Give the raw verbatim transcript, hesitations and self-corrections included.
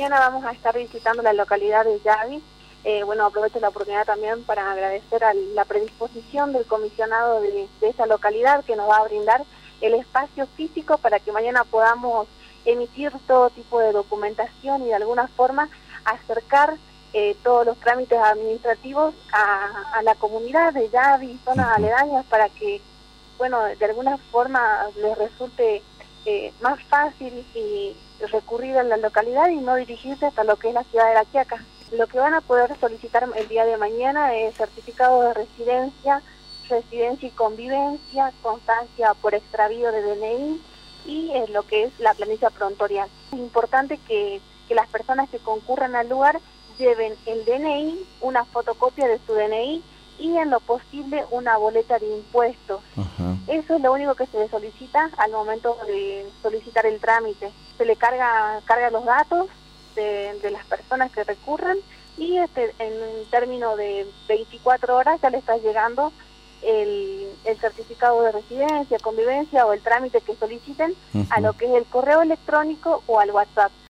mañana vamos a estar visitando la localidad de Yavi. Eh, bueno, aprovecho la oportunidad también para agradecer a la predisposición del comisionado de, de esa localidad, que nos va a brindar el espacio físico para que mañana podamos emitir todo tipo de documentación y de alguna forma acercar eh, todos los trámites administrativos a, a la comunidad de Yavi, zonas uh-huh. aledañas, para que, bueno, de alguna forma les resulte eh, más fácil y recurrir a la localidad y no dirigirse hasta lo que es la ciudad de La Quiaca. Lo que van a poder solicitar el día de mañana es certificado de residencia, residencia y convivencia, constancia por extravío de D N I y eh, lo que es la planilla prontorial. Es importante que, que las personas que concurran al lugar lleven el D N I, una fotocopia de su D N I y en lo posible una boleta de impuestos. Uh-huh. Eso es lo único que se le solicita al momento de solicitar el trámite. Se le carga, carga los datos De, de las personas que recurran y este, en un término de veinticuatro horas ya le está llegando el, el certificado de residencia, convivencia o el trámite que soliciten uh-huh. a lo que es el correo electrónico o al WhatsApp.